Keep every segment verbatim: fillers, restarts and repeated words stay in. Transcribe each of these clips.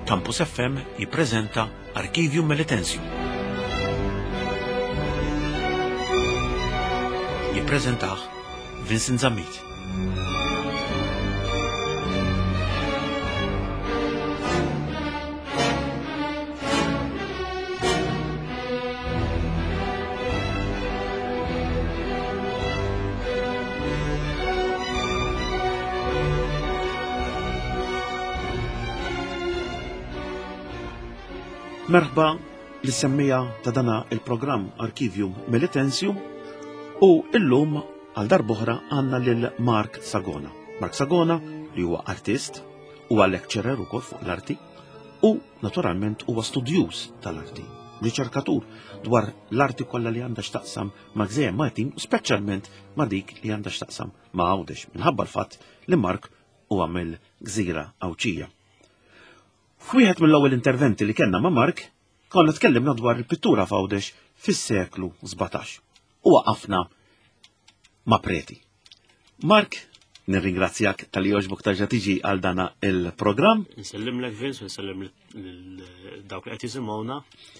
Campus F M jippreżenta Arkivium Melitensium. Jippreżentaħ Vincent Zammit. Merħba l-semmija ta' dana il-programm Arkivium Melitensium u illum għal darbohra għanna lil Mark Sagona. Mark Sagona li huwa artist, huwa lecturer ukoll fuq l-arti u naturalment huwa studjuż tal-arti, riċerkatur dwar l-arti kollha li għandha x'taqsam ma' gżejjem Maltin u speċjalment ma' dik li għandha x'taqsam ma' Għawdex minħabba l-fatt li Mark huwa mill-Gżira Awċija. F'wieħed mill-ewwel interventi li kellna ma' Mark, konna tkellimna dwar il-pittura f'Għawdex fis-seklu sebgħetax. U waqafna ma' Preti. Mark, nirringrazzjak tal-li jogħġbok tarġa' tiġi għal dana il-programm. Nsellimlek Vince, nsellim dawk li qed jisimgħuna.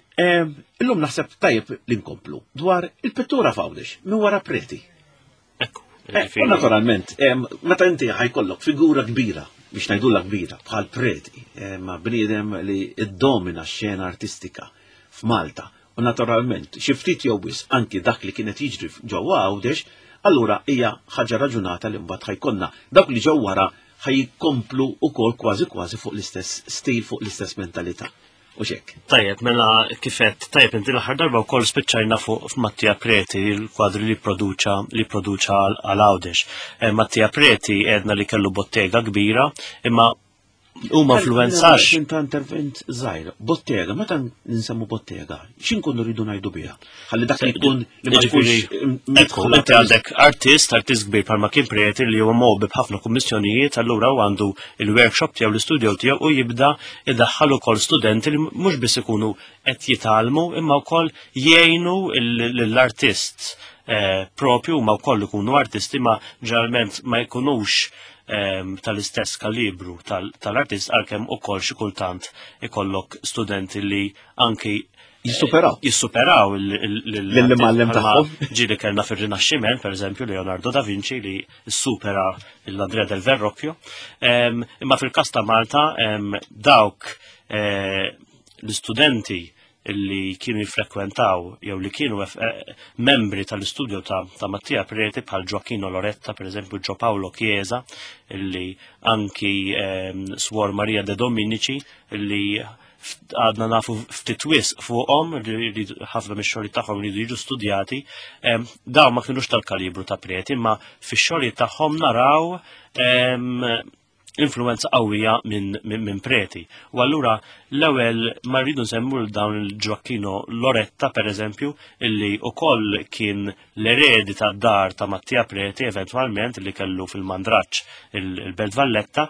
Illum naħseb tajjeb li nkomplu dwar il-pittura f'Għawdex minn wara Preti. Ekku. Naturalment, meta inti ħajkollok figura kbira biex ngħidulha kbira bħal Preti, ma' bniedem li iddomina x-xena artistika f'Malta u naturalment xi ftit jew wisq anki dak li kienet jiġri ġewwa Għawdex, allura hija ħaġa raġunata li mbagħad ħajkollna dawk li ġew wara ħajkomplu wkoll kważi kważi fuq l-istess stil, fuq l-istess mentalità. U xek. Tajjeb, mela kifet, tajjeb inti l-aħħar darba wkoll spiċċajna fuq f'Mattia Preti, il-kwadri li produċa li produċa għal Għawdex. Mattia Preti għedna li kellu bottega kbira, imma huma influenzax. Inta intervent żgħir, bottega, meta nsemmu bottega, x'inkunu rridu ngħidu biha? Ħalli dak li jkun li ma jkunx Ekku, inti għandek artist, artist kbir bħalma kien Preti li huwa mowbi b'ħafna kummissjonijiet, allura u għandu il-workshop tiegħu l-istudio tiegħu u jibda iddaħħal ukoll studenti li mhux biss ikunu qed jitgħallmu imma wkoll jgħinu l-artist propju huma wkoll ikunu artisti ma ġeneralment ma jkunux tal-istess kalibru tal-artist għalkemm ukoll xi kultant ikollok studenti li anki Jissuperaw. Jissuperaw l-mallem tagħhom. Ġieli kellna fir-Rinaxximent, pereżempju, Leonardo da Vinci li ssupera l-Andrea del Verrocchio. Imma fil-każ ta' Malta dawk l-istudenti li kienu jifrekwentaw jew li kienu membri tal-istudju ta' Mattia Preti bħal Gioacchino Loretta, pereżempju Gio Paolo Chiesa, illi anki Suor Maria de Dominici, illi għadna nafu ftit wisq fuqhom li ħafna mix-xogħol tagħhom li jiġu studjati, dawn ma kinux tal-kalibru ta' Preti, imma fix-xogħol tagħhom naraw influenza qawwija minn Preti. U allura l-ewwel ma rridu nsemmu l dawn il-Gioacchino Loretta pereżempju illi wkoll kien l-eredi tad-dar ta' Mattia Preti eventwalment li kellu fil-Mandraċ il-Belt Valletta.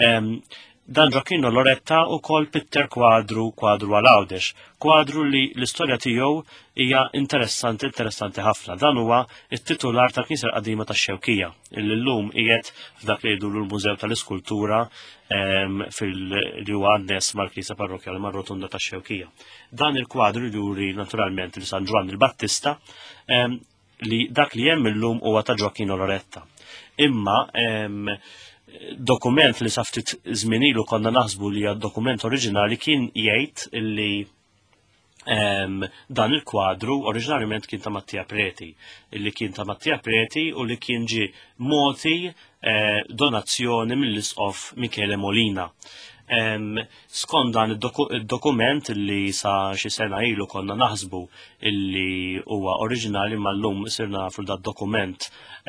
Dan Gioacchino Loretta ukoll pitter kwadru kwadru għal Għawdex, kwadru li l-istorja tiegħu hija interessanti interessanti ħafna. Dan huwa it-titular tal-Knisja l-Qadima tax-Xewkija, illi llum qiegħed f'dak li jgħidu l-Mużew tal-Iskultura fil-li huwa annes mal-Knisja Parrokjali mar-Rotunda tax-Xewkija. Dan il-kwadru juri naturalment li San Ġwan il-Battista li dak li hemm illum huwa ta' Gioacchino Loretta. Imma dokument li saftit żminilu konna naħsbu li hija dokument oriġinali kien jgħid li dan il-kwadru oriġinarjament kien ta' Mattia Preti, li kien ta' Mattia Preti u li kien ġi moti donazzjoni mill-isqof Michele Molina. Skont dan id-dokument li sa xi sena ilu konna naħsbu illi huwa oriġinali ma llum sirna nafu dat dokument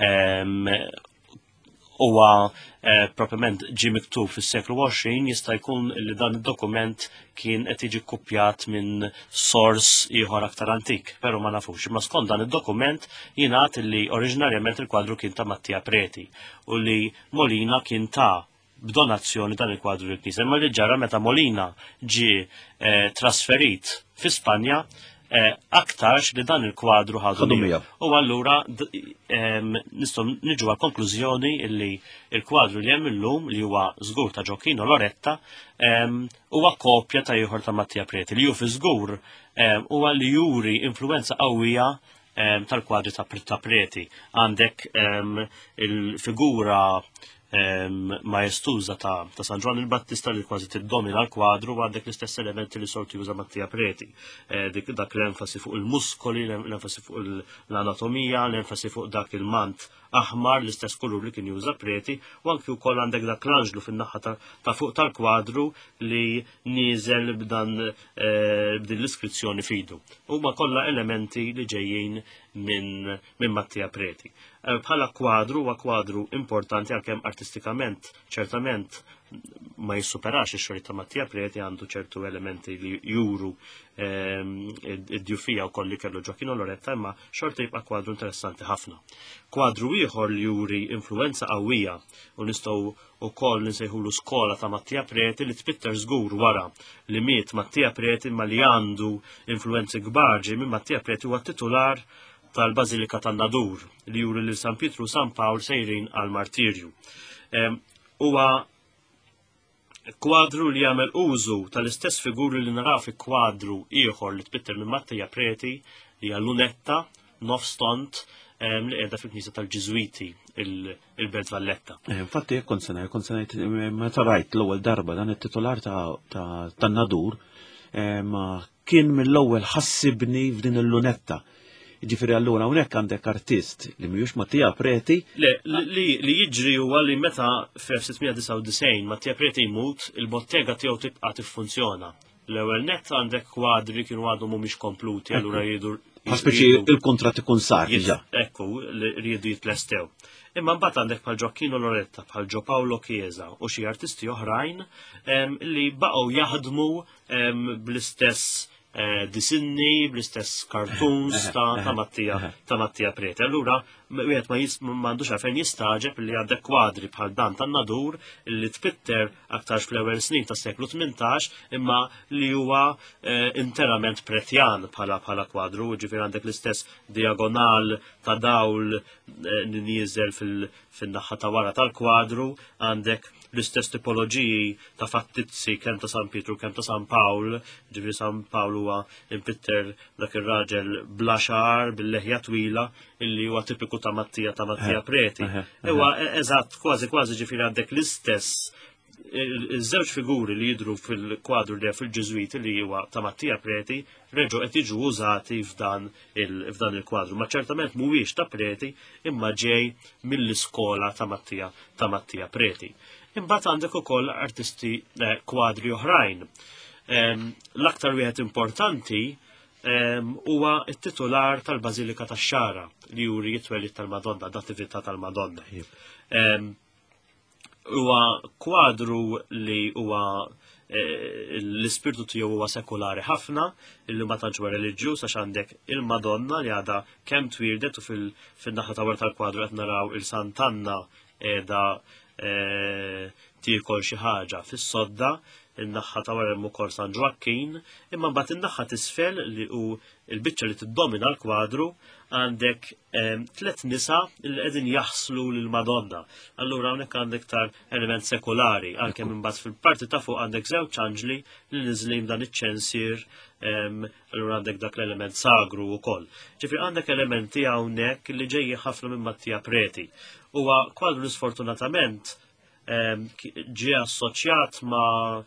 huwa propament ġie miktub fis-seklu għoxrin, jista' jkun li dan id-dokument kien qed jiġi kkupjat minn sors ieħor aktar antik, però ma nafux. Imma skont dan id-dokument jingħad li oriġinarjament il-kwadru kien ta' Mattia Preti u li Molina kien ta' b'donazzjoni dan il-kwadru l-Knisja. Imma li ġara meta Molina ġie trasferit fi Spanja aktarx li dan il-kwadru ħadu Ħadu miegħu. miegħu. U allura nistgħu niġu għal konklużjoni li il-kwadru li hemm illum li huwa żgur ta' Gioacchino Loretta huwa kopja ta' ieħor ta' Mattia Preti li hu fi żgur huwa li juri influenza qawwija tal-kwadri ta' Preti. Għandek il-figura maestuża ta' ta' San Giovanni il-Battista li kważi tiddomina l-kwadru u għandek l-istess elementi li soltu juża Mattia Preti. Dik dak l-enfasi fuq il-muskoli, l-enfasi fuq l-anatomija, l-enfasi fuq dak il-mant aħmar, l-istess kulur li kien juża Preti, u anki wkoll għandek dak l-anġlu fin-naħa ta' fuq tal-kwadru li nieżel b'dan b'din l-iskrizzjoni fidu. Huma kollha elementi li ġejjin minn min Mattia Preti. Bħala kwadru huwa kwadru importanti għalkemm artistikament ċertament ma jissuperax ix-xogħol ta' Mattia Preti, għandu ċertu elementi li juru id-djufija wkoll li kellu Gioacchino Loretta, imma xorta jibqa' kwadru interessanti ħafna. Kwadru ieħor li juri influenza qawwija u nistgħu wkoll nsejħulu skola ta' Mattia Preti li tbitter żgur wara li miet Mattia Preti ma li għandu influenzi kbar ġej minn Mattia Preti huwa titular tal-Bażilika tan-Nadur li juri li San Pietru u San Pawl sejrin għal martirju. Huwa kwadru li jagħmel użu tal-istess figuri li naraw fi kwadru ieħor li tbitter minn Mattia Preti li hija lunetta nofstont li qiegħda fil-Knisja tal-Ġiżwiti il-Belt Valletta. Infatti jekk kont se ngħid, kont se ngħid meta rajt l-ewwel darba dan it-titular tan-Nadur kien mill-ewwel ħassibni f'din il-lunetta. Ġifieri allura hawnhekk għandek artist li mhijiex Mattia Preti. Le, li jiġri huwa li meta f'sittmija Mattia Preti jmut, il-bottega tiegħu tibqa' tiffunzjona. L-ewwel nett għandek kwadri kienu għadhom mhumiex kompluti, allura jridu speċi il-kuntratt ikun sar diġà. Ekku, li jridu jitlestew. Imma mbagħad għandek bħal Gioacchino Loretta, bħal Gio Paolo Chiesa u xi artisti oħrajn li baqgħu jaħdmu bl-istess disinni, bl-istess cartoons ta' Mattia Preti. Allura, wieħed ma m'għandux għalfejn jistaġeb li għandek kwadri bħal dan tan-Nadur li tbitter aktarx fl-ewwel snin tas-seklu tmintax imma li huwa interament pretjan bħala bħala kwadru, ġifier għandek l-istess diagonal ta' dawl li nieżel fin-naħa ta' wara tal-kwadru, għandek l-istess tipoloġiji ta' fattizzi kemm ta' San Pietru kemm ta' San Pawl, ġifieri San Pawl huwa impitter dak ir-raġel bla xahar bil-leħja twila illi huwa tipiku ta' Mattia ta' Mattia Preti. Huwa eżatt kważi kważi ġifieri għandek l-istess iż-żewġ figuri li jidhru fil-kwadru li fil-Ġiżwiti li huwa ta' Mattia Preti reġgħu qed jiġu użati f'dan il-kwadru. Ma ċertament mhuwiex ta' Preti imma ġej mill-iskola ta' Mattia ta' Mattia Preti. Imbagħad għandek ukoll artisti kwadri oħrajn. L-aktar wieħed importanti huwa t-titular tal-Bażilika tax-Xara li juri t-twelid tal-Madonna, d-attività tal-Madonna. Huwa kwadru li huwa l-ispirtu tiegħu huwa sekolari ħafna, illi ma tantx huwa reliġjuż għax għandek il-Madonna li għadha kemm twildet u fin-naħa ta' wara tal-kwadru qed naraw il-Sant'Anna qiegħda tiekol xi ħaġa fis-sodda, in-naħa ta' wara hemm ukoll San Gioacchino, imma mbagħad in-naħa t'isfel li hu l-biċċa li tiddomina l-kwadru għandek tliet nisa li qegħdin jaħslu lill-Madonna. Allura hawnhekk għandek tar element sekolari, għalkemm imbagħad fil-parti ta' fuq għandek żewġ anġli li niżlin dan iċ-ċensier, allura għandek dak l-element sagru wkoll. Ġifieri għandek elementi hawnhekk li ġejjin ħafna minn Mattia Preti. Huwa kwadru li sfortunatament ġie assoċjat ma'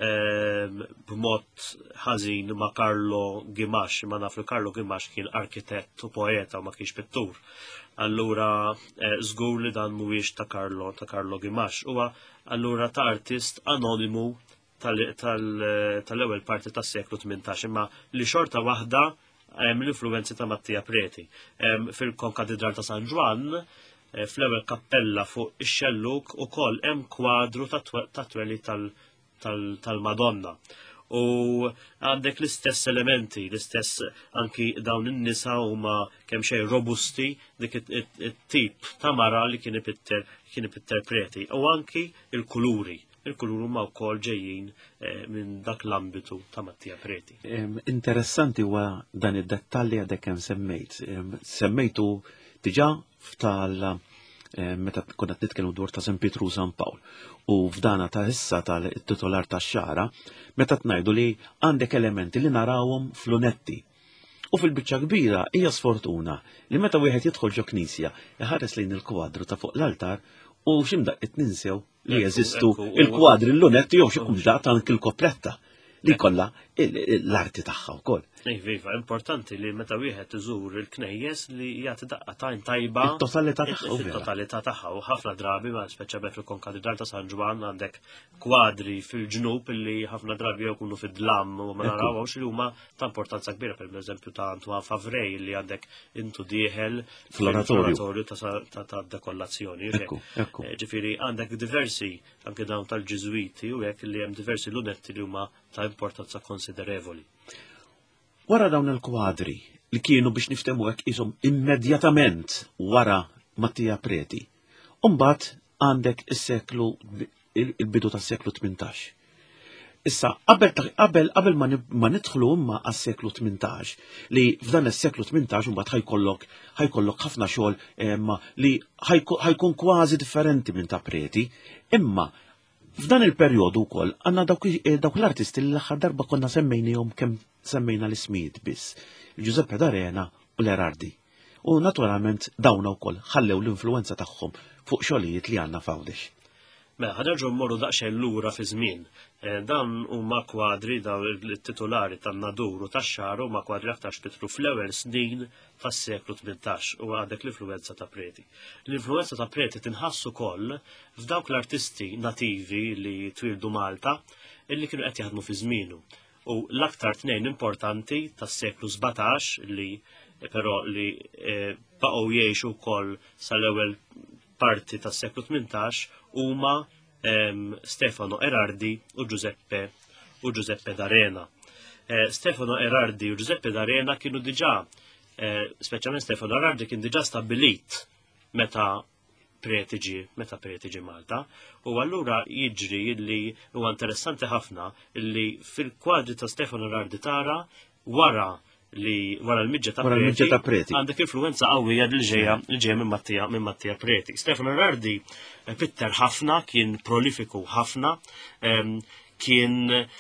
b'mod ħażin ma' Carlo Gimax, ma naflu Carlo Gimax kien arkitett u poeta u ma kienx pittur. Allura żgur li dan mhuwiex ta' Carlo ta' Carlo Gimax, huwa allura ta' artist anonimu tal-ewwel parti tas-seklu tmintax, imma li xorta waħda l-influenzi ta' Mattia Preti. Fil-konkatedral ta' San Juan fl-ewwel kappella fuq ix-xelluk ukoll hemm kwadru ta' twelid tal-Madonna. U għandek l-istess elementi, l-istess anki dawn in-nisa huma kemm xejn robusti, dik it-tip ta' mara li kien ipitter Preti. U anki il-kuluri, il-kulur huma wkoll ġejjin minn dak l-ambitu ta' Mattia Preti. Interessanti huwa dan id-dettalji għadek kemm semmejt. Semmejtu diġà f'tal meta konna nitkellmu dwar ta' San Pietru San Pawl. U f'dana ta' issa tal-titolar tax-xara meta tngħidu li għandek elementi li narawhom flunetti. U fil-biċċa kbira hija sfortuna li meta wieħed jidħol ġo knisja iħares lejn il-kwadru ta' fuq l-altar u x'imdaqqiet ninsew li jeżistu il-kwadri l-lunetti jew xi kumdaqt anke il-kopretta li kollha l-arti tagħha wkoll. Iva, importanti li meta wieħed iżur il-knejjes li jagħti daqqa tajn tajba it-totalità tagħha. it-totalità tagħha u ħafna drabi ma speċjalment fil-konkatedral ta' San Ġwan għandek kwadri fil-ġnub li ħafna drabi jkunu fid-dlam u ma narawhomx li huma ta' importanza kbira, pereżempju ta' Antoine Favrej li għandek intu dieħel fl-oratorju ta' dekollazzjoni. Ġifieri għandek diversi anke dawn tal-Ġiżwiti u hekk li hemm diversi lunetti li huma ta' importanza konsiderevoli. Wara dawn il-kwadri li kienu biex niftemu hekk ishom immedjatament wara Mattia Preti, mbagħad għandek is-seklu il-bidu tas-seklu tmintax. Issa qabel qabel qabel ma nidħlu imma għas-seklu tmintax li f'dan is-seklu tmintax imbagħad ħajkollok ħajkollok ħafna xogħol li ħajkun kważi differenti minn ta' Preti, imma f'dan il-perjodu wkoll għandna dawk l-artisti li l-aħħar darba konna semmejnihom kemm semmejna l-ismijiet biss, Giuseppe D'Arena u Lerardi. U naturalment dawna wkoll ħallew l-influenza tagħhom fuq xogħlijiet li għandna f'Għawdex. Mela, ħanerġgħu mmorru daqsxejn lura fi żmien. Dan huma kwadri dawn it-titolari tan-nadur u tax-xahar huma kwadri aktar x'titlu fl-ewwel snin tas-seklu tmintax u għandek l-influenza ta' Preti. L-influenza ta' Preti tinħass ukoll f'dawk l-artisti nativi li twildu Malta illi kienu qed jaħdmu fi żmienu. U l-aktar tnejn importanti tas-seklu sebgħtax li però li baqgħu jgħixu wkoll sal-ewwel parti tas-seklu tmintax huma um, Stefano Erardi u Giuseppe u Giuseppe D'Arena. Eh, Stefano Erardi u Giuseppe D'Arena kienu diġà, eh, speċjalment Stefano Erardi kien diġà stabbilit meta Preti ġie, meta Preti ġie Malta, u allura jiġri li huwa interessanti ħafna illi fil-kwadri ta' Stefano Erardi tara wara li wara l-miġġa ta' Preti għandek influenza qawwija li ġejja li ġejja minn Mattia minn Mattia Preti. Stefano Erardi pitter ħafna, kien prolifiku ħafna, kien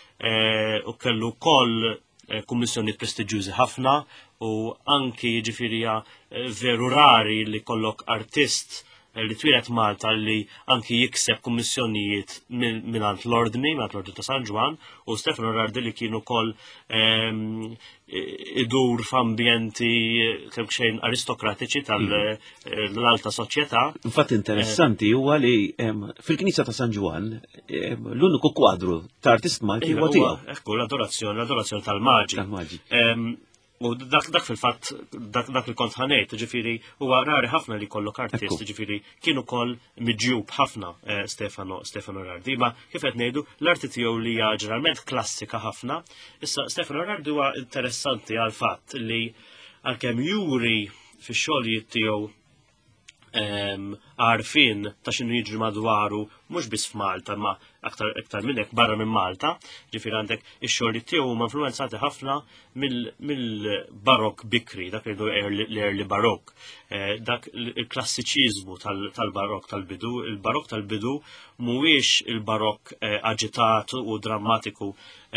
u kellu wkoll kummissjonijiet prestiġjużi ħafna u anki ġifirija veru rari li kollok artist li twilet Malta li anki jikseb kummissjonijiet minant l-ordni, minant l-ordni ta' San Ġwan, u Stefano Erardi li kienu kol idur f'ambjenti kemm xejn aristokratiċi tal-alta soċjetà. Infatti interessanti huwa li fil-Knisja ta' San Ġwan l-uniku kwadru ta' artist Malti huwa tiegħu. Ekku l-adorazzjoni, l-adorazzjoni tal-Maġi. U dak dak fil-fatt dak dak li kont ħanejt, ġifieri huwa rari ħafna li jkollok artist, ġifieri kienu wkoll miġjub ħafna Stefano Stefano Erardi, ma kif qed ngħidu l-arti tiegħu li hija ġeneralment klassika ħafna. Issa Stefano Erardi huwa interessanti għal fatt li għalkemm juri fix-xogħlijiet tiegħu għarfien ta' x'inhu jiġri madwaru mhux biss f'Malta, ma aktar aktar minn hekk barra minn Malta, ġifier għandek ix-xogħlijiet tiegħu huma influenzati ħafna mill-barokk bikri, dak l-early barokk, dak il-klassiċiżmu tal-barokk tal-bidu. Il-barokk tal-bidu mhuwiex il-barokk aġitat u drammatiku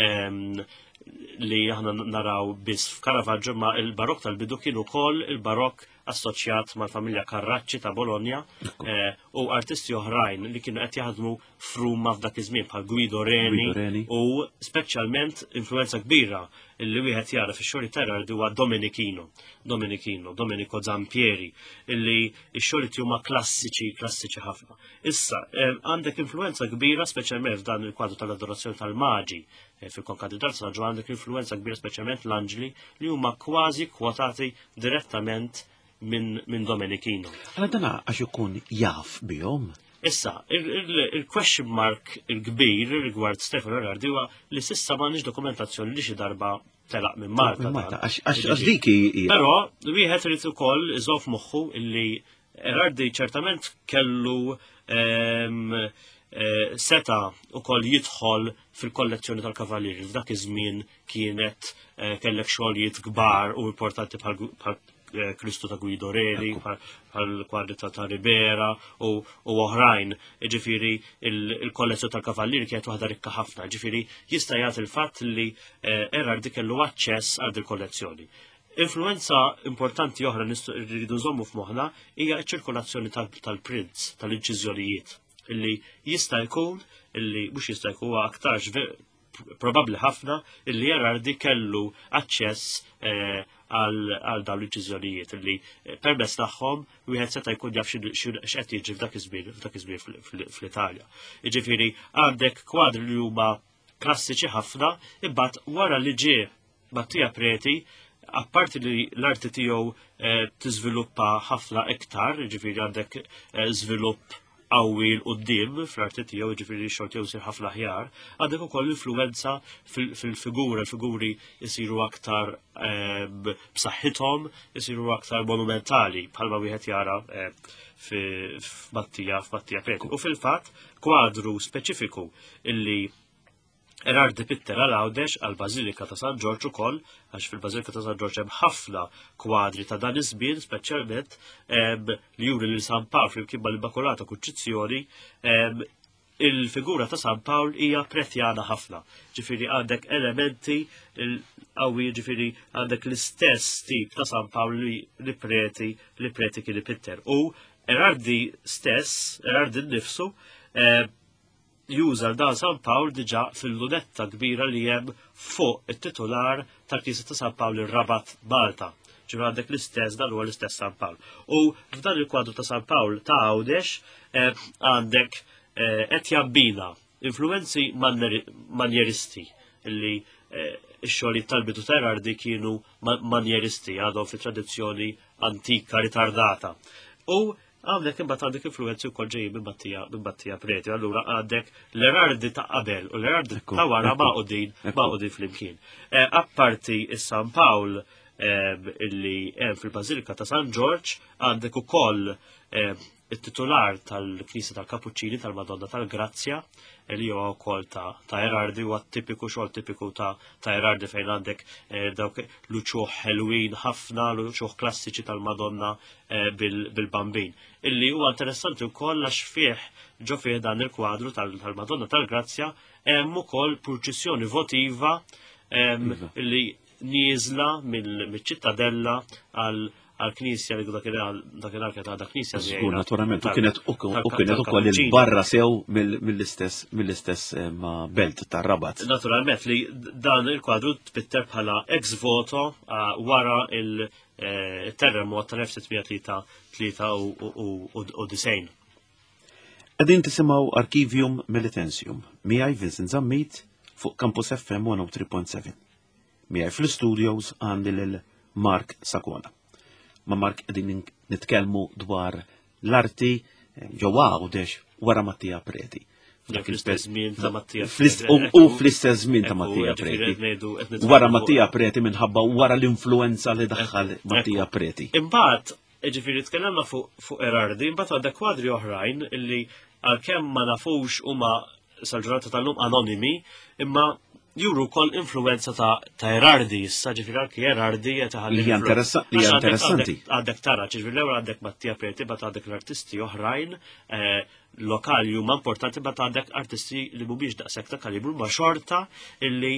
li aħna naraw biss f'Caravaggio, ma il-barokk tal-bidu kienu wkoll il-barokk assoċjat mal-familja Carracci ta' Bologna u artisti oħrajn li kienu qed jaħdmu f'Ruma f'dak iż-żmien bħal Guido Reni u speċjalment influenza kbira li wieħed jara fix-xogħol ta' Erardi huwa Domenicino, Domenicino, Domenico Zampieri, illi x-xogħol huma klassiċi, klassiċi ħafna. Issa għandek influenza kbira speċjalment f'dan il-kwadru tal-adorazzjoni tal-Maġi fil-Konkatedral ta' San Ġwan, għandek influenza kbira speċjalment l-Anġli li huma kważi kwotati direttament minn min Domenicino. Għala dana għax ikun jaf bihom? Issa, il-question mark il-kbir rigward Stefano Erardi huwa li sissa m'għandniex dokumentazzjoni li xi darba telaq minn Malta. Għax dik. Però wieħed irid ukoll iżomm f'moħħu illi Erardi ċertament kellu um, uh, seta ukoll jidħol fil-kollezzjoni tal-kavallieri. F'dak iż-żmien kienet uh, kellek xogħlijiet kbar u importanti bħal Kristu ta' Guido Reni, bħal kwadri ta' Ribera u oħrajn. Ġifieri il-kollezzjoni tal-kavallieri kienet waħda rikka ħafna. Ġifieri jista' jagħti il-fatt li Erardi kellu aċċess għal il-kollezzjoni. Influenza importanti oħra rridu nżommu f'moħħna hija ċ-ċirkolazzjoni tal-prints, tal-inċiżjonijiet, illi jista' jkun illi mhux jista' jkun aktarx probabbli ħafna illi Erardi kellu aċċess għal dawn l-inċiżjonijiet illi permezz tagħhom wieħed seta' jkun jaf x'qed jiġri f'dak iż-żmien f'dak iż-żmien fl-Italja. Jiġifieri għandek kwadri li huma klassiċi ħafna, imbagħad wara li ġie Mattia Preti, apparti li l-arti tiegħu tiżviluppa ħafna iktar, jiġifieri għandek żvilupp qawwi l-qudiem fl-arti tiegħu, jiġifieri x-xogħol tiegħu jsir ħafna aħjar, għandek ukoll influwenza fil-figura, il-figuri jsiru aktar b'saħħithom, jsiru aktar monumentali bħalma wieħed jara f'Mattia f'Mattia Preti. U fil-fatt kwadru speċifiku illi Erardi Pitter għal-Għawdex għal-Bażilika ta' San Ġorġ ukoll, għax fil-Bażilika ta' San Ġorġ hemm ħafna kwadri ta' dan iż-żmien, speċjalment li juri lil San Pawl flimkien mal-Immakolata Kunċizzjoni, il-figura ta' San Pawl hija pretjana ħafna. Ġifieri għandek elementi qawwi, ġifieri għandek l-istess tip ta' San Pawl li preti li preti kien Pitter. U Erardi stess, Erardi nnifsu, juża dan San Pawl diġà fil-lunetta kbira li hemm fuq it-titular tal-Knisja ta' San Pawl ir-Rabat Malta. Ġifieri għandek l-istess dan huwa l-istess San Pawl. U f'dan il-kwadru ta' San Pawl ta' Għawdex għandek qed jabbina influenzi manjeristi illi x-xogħlijiet tal-bidu ta' Erardi kienu manjeristi għadhom fi tradizzjoni antika ritardata. U għandek imbagħad għandek influenzi wkoll ġejjin minn Mattia Preti, allura għandek l-Erardi ta' qabel u l-Erardi ta' wara ma' qudin ma' qudin flimkien. Apparti is-San Pawl illi hemm fil-Bażilika ta' San Ġorġ, għandek ukoll it-titular tal-Knisja tal-Kapuċċini tal-Madonna tal-Grazzja li huwa wkoll ta' Erardi, huwa tipiku xogħol tipiku ta' Erardi fejn għandek dawk luċuħ ħelwin ħafna, luċuħ klassiċi tal-Madonna bil-bambin. Illi huwa interessanti wkoll għax fih ġo fih dan il-kwadru tal-Madonna tal-Grazzja hemm ukoll purċissjoni votiva illi nieżla mill-ċittadella għal-Knisja li dakinhar kienet għadha Knisja. Żgur, naturalment, u kienet ukoll il-barra sew mill-istess belt tar-Rabat. Naturalment li dan il-kwadru tbitter bħala ex voto wara il-terremot tal-elf sittmija tlieta u disgħin. Qegħdin tisimgħu Arkivium Militentium, miegħi Vincent Zammit fuq Campus F M one oh three point seven. Miegħi fl-studios għandi lil Mark Sagona. Ma' Mark qegħdin nitkellmu dwar l-arti ġo Għawdex wara Mattia Preti. Fl-istess żmien ta' Mattia Preti. U fl-istess żmien ta' Mattia Preti. Wara Mattia Preti minħabba wara l-influenza li daħħal Mattia Preti. Imbagħad, ġifieri tkellemna fuq Erardi, imbagħad għandek kwadri oħrajn illi għalkemm ma nafux huma sal-ġurnata tal-lum anonimi, imma juru kol influenza ta' Erardi, issa ġifieri anke Erardi li hija interessanti. Għandek tara, ġifieri l-ewwel għandek Mattia Preti, bat għandek l-artisti oħrajn lokali huma importanti, bat għandek artisti li mhumiex daqshekk ta' kalibru ma' xorta illi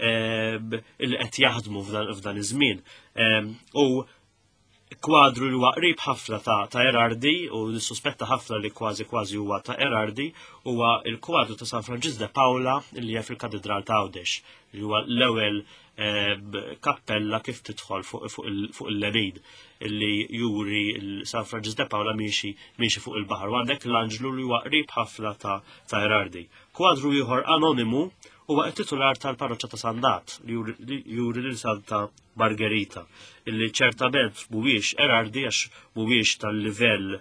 qed jaħdmu f'dan iż-żmien. U kwadru li huwa qrib ħafna ta' Erardi u nissuspetta ħafna li kważi kważi huwa ta' Erardi huwa il-kwadru ta' San Franġis de Paula li hija fil-Katedral ta' Għawdex li huwa l-ewwel kappella kif tidħol fuq il-Lenin illi juri San Franġis de Paula miexi fuq il-baħar. U għandek l-Anġlu li huwa qrib ħafna ta' Erardi. Kwadru ieħor anonimu huwa t-titular tal-parroċċja ta' Sandat li juri lil Santa Margherita illi ċertament mhuwiex Erardi għax mhuwiex tal-livell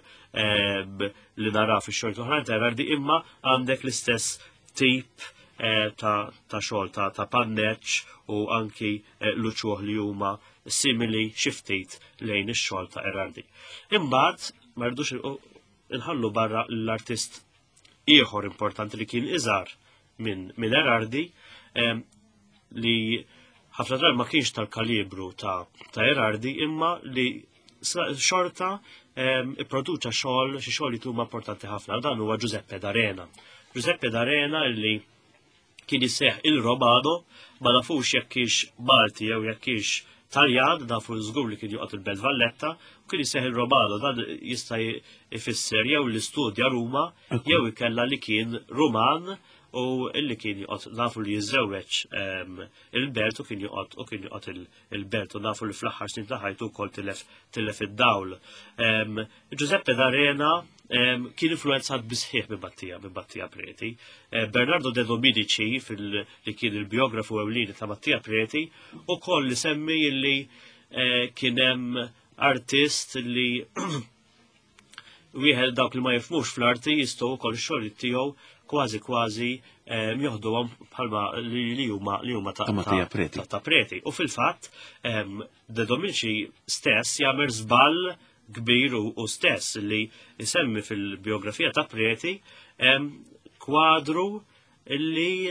li nara fix-xogħol oħrajn ta' Erardi, imma għandek l-istess tip ta' xogħol ta' panneċ u anki luċuħ li huma simili xi ftit lejn ix-xogħol ta' Erardi. Imbagħad ma rridux inħallu barra l-artist ieħor importanti li kien iżgħar minn min Erardi li ħafna drabi ma kienx tal-kalibru ta' ta' Erardi imma li xorta ipproduċa xogħol xi xogħol li huma importanti ħafna. Dan huwa Giuseppe d'Arena. Giuseppe d'Arena li kien isseħ il-Robado ma nafux jekk kienx Malti jew jekk kienx Taljan, nafu żgur li kien joqgħod il-Belt Valletta, u kien isseħ il-Romano, dan jista' jfisser jew l-istudja Ruma, jew ikella li kien Ruman u illi kien joqgħod nafu li jiżżewweġ il-Belt u kien joqgħod u kien joqgħod il-Belt u nafu li fl-aħħar snin ta' ħajtu wkoll tilef tilef id-dawl. Giuseppe d'Arena kien influenzat bisħieħ minn Mattia minn Mattia Preti. Bernardo de Dominici li kien il-biografu ewlieni ta' Mattia Preti ukoll li semmi li kien hemm artist li wieħed dawk li ma jifhmux fl-arti jistgħu wkoll ix-xogħol tiegħu kważi kważi joħduhom bħalma li huma li huma ta' Mattia Preti. Ta' Preti. U fil-fatt de Dominici stess jagħmel żball kbir u stess li jisemmi fil-biografija ta' Preti kwadru li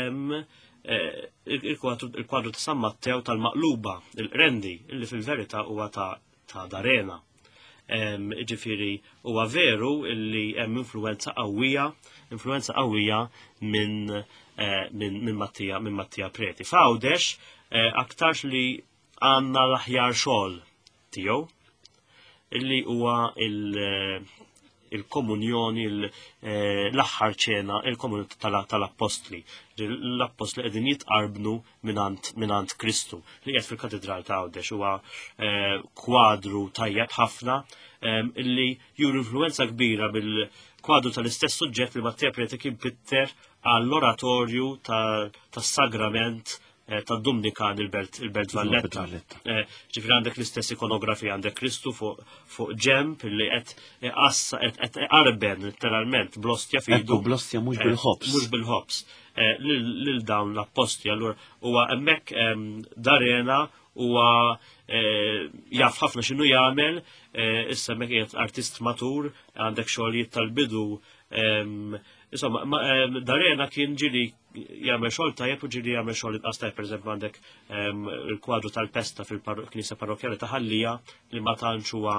il-kwadru ta' San Matteo tal-Maqluba, il-Rendi, li fil-verità huwa ta' d'Arena. Ġifieri huwa veru li hemm influenza qawwija, influenza qawwija minn minn Mattia minn Mattia Preti. F'Għawdex aktarx li għandna l-aħjar xogħol tiegħu illi huwa il-komunjoni, l-aħħar ċena, il-komunità tal-Apostli. L-Apostli qegħdin jitqarbnu minant Kristu li qed fil-Katedral ta' Għawdex huwa kwadru tajjeb ħafna illi juru influenza kbira bil-kwadru tal-istess suġġett li Mattia Preti kien pitter għall-oratorju tas-sagrament ta' Dumnikan il-Belt Valletta. Ġifri għandek l-istess ikonografija, għandek Kristu fuq ġemp li qed qed qarben letteralment blostja fidu. Blostja mhux bil-ħobs. Mhux bil-ħobs. Lil dawn l-apposti allura huwa hemmhekk d'Arena huwa jaf ħafna x'inhu jagħmel, issa hemmhekk qiegħed artist matur, għandek xogħlijiet tal-bidu. Insomma, d'Arena kien ġili jagħmel xogħol tajjeb u ġili jagħmel xogħol inqas tajjeb, pereżempju għandek il-kwadru tal-Pesta fil-Knisja Parrokjali ta' Ħallija li ma tantx huwa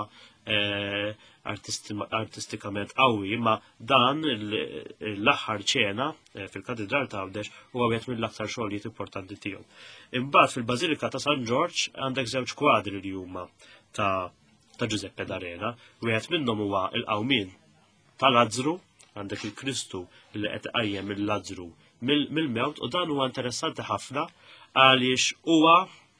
artistikament qawwi, imma dan l-aħħar ċena fil-Katedral ta' Għawdex huwa wieħed mill-aktar xogħlijiet importanti tiegħu. Imbagħad fil-Bażilika ta' San Ġorġ għandek żewġ kwadri li huma ta' Giuseppe d'Arena, wieħed minnhom huwa il-qawmien tal-Lażru, għandek il-Kristu li qed iqajjem il-Lażru mill-mewt u dan huwa interessanti ħafna għaliex huwa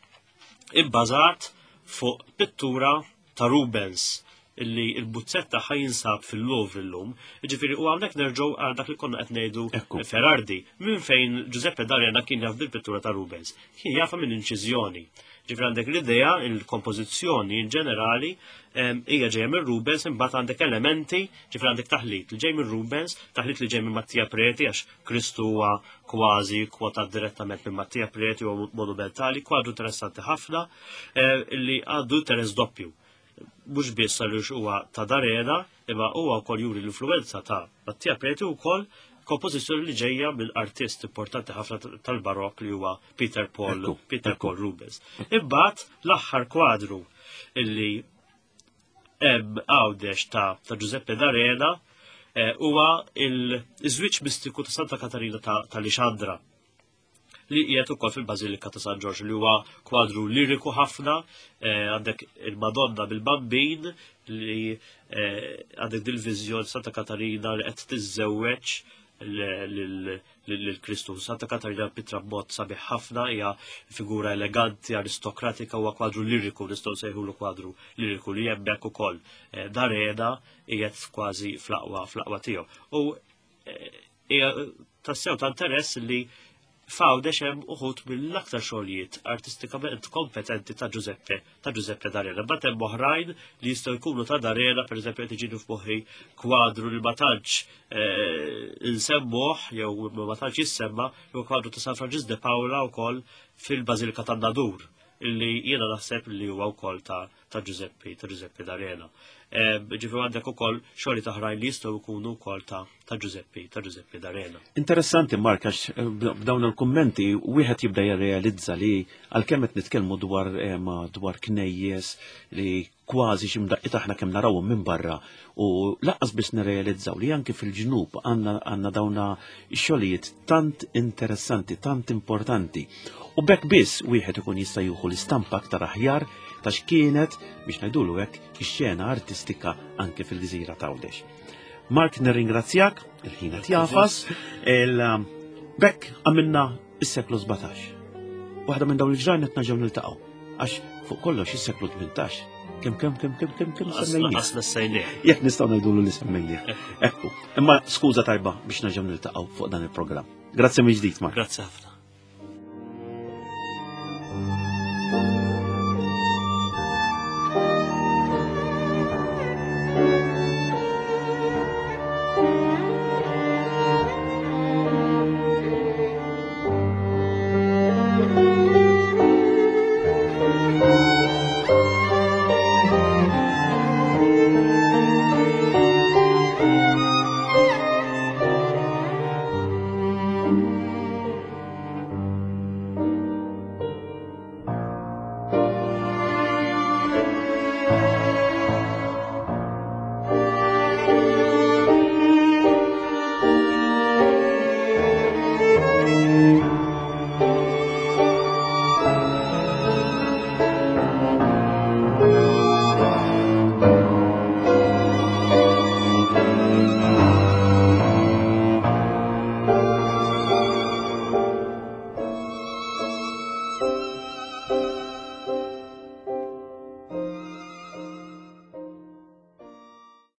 ibbażat fuq pittura ta' Rubens illi il-buzzett tagħha jinsab fil-Louvre illum. Jiġifieri u hawnhekk nerġgħu għal dak li konna qed ngħidu Ferrardi, minn fejn Giuseppe d'Arena kien jaf bil-pittura ta' Rubens. Kien jafha minn inċiżjoni. Ġifri għandek l-idea, il-kompożizzjoni in ġenerali hija ġejja minn Rubens, imbagħad għandek elementi, ġifri għandek taħlit li ġej minn Rubens, taħlit li ġej minn Mattia Preti għax Kristu huwa kważi kwotat direttament minn Mattia Preti u monumentali, kwadru interessanti ħafna li għandu interess doppju. Mhux biss għaliex huwa ta' d'Arena, imma huwa wkoll juri l-influenza ta' Mattia Preti wkoll kompożizzjoni li ġejja mill-artist importanti ħafna tal-Barokk li huwa Peter Paul Peter Paul Rubens. Imbagħad l-aħħar kwadru illi hemm Għawdex ta' Giuseppe d'Arena huwa il-żwieġ mistiku ta' Santa Katarina tal-Ixandra li qiegħed ukoll fil-Bażilika ta' San Ġorġ li huwa kwadru liriku ħafna, għandek il-Madonna bil-Bambin li għandek dil-viżjon Santa Katarina li qed tiżżewweġ lill-Kristu. Santa Katarina pitra b'mod sabiħ ħafna, hija figura eleganti, aristokratika, huwa kwadru liriku, nistgħu nsejħulu kwadru liriku li hemmhekk ukoll d'Arena qiegħed kważi fl-aqwa fl-aqwa tiegħu. U hija tassew ta' interess li f'Għawdex hemm uħud mill-aktar xogħlijiet artistikament kompetenti ta' Giuseppe ta' Giuseppe d'Arena. Mbagħad hemm oħrajn li jistgħu jkunu ta' d'Arena, pereżempju qed iġilu f'moħħi kwadru li ma tantx insemmuh jew ma tantx jissemma jew kwadru ta' San Franġis de Paula wkoll fil-Bażilika tan-Nadur illi jiena naħseb li huwa wkoll ta' ta' Giuseppe ta' Giuseppe D'Arena. Ġifieri għandek ukoll xogħli oħrajn li jistgħu jkunu wkoll ta' ta' Giuseppe ta' Giuseppe D'Arena. Interessanti Mark għax b'dawn il-kummenti wieħed jibda jirrealizza li għalkemm qed nitkellmu dwar dwar knejjes li kważi xi mdaqqiet aħna kemm narawhom minn barra u laqqas biss nirrealizzaw li anke fil-ġnub għandna għandna dawna xogħlijiet tant interessanti, tant importanti. U bekk biss wieħed ikun jista' jieħu l-istampa aktar aħjar ta' x'kienet biex ngħidulu hekk ix-xena artistika anke fil-Gżira ta' Għawdex. Mark nirringrazzjak, il-ħin qed jafas, bekk għamilna is-seklu sebgħetax. Waħda minn dawn il-ġranet nerġgħu niltaqgħu għax fuq kollox is-seklu tmintax. Kemm kemm kemm kemm kemm kemm semmejnieh. Asla sejnieh. Jekk nistgħu ngħidulu li semmejnieh. Ekku, imma skuża tajba biex nerġgħu niltaqgħu fuq dan il-programm. Grazzi mill-ġdid, Mark. Grazzi ħafna.